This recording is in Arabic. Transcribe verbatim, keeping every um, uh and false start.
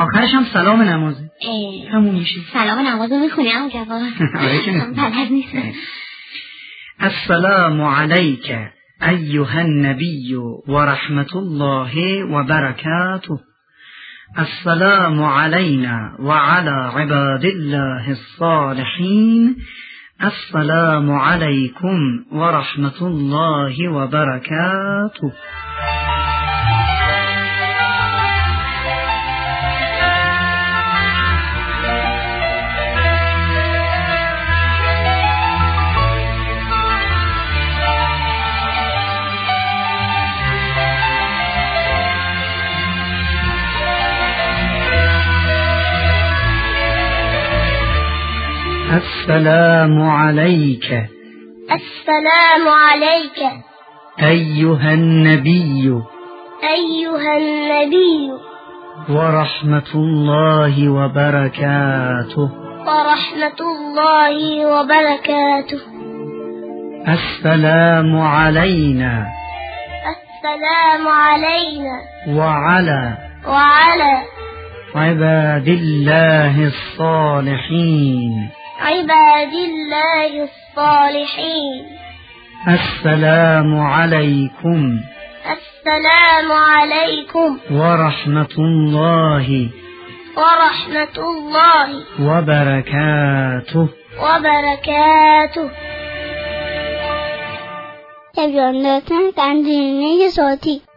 آخرش هم سلام نمازه. همون میشه. سلام نمازو میخونی همون جواب. بلد نیستم. السلام علیک ایها النبی و رحمت الله و برکاته. السلام علینا و علی عباد الله الصالحین. السلام علیکم و رحمت الله و برکاته. السلام عليك السلام عليك أيها النبي أيها النبي ورحمة الله وبركاته ورحمة الله وبركاته. السلام علينا السلام علينا وعلى وعلى عباد الله الصالحين عباد الله الصالحين. السلام عليكم السلام عليكم ورحمة الله ورحمة الله وبركاته وبركاته. تبیان داشتن گنجینه صوتی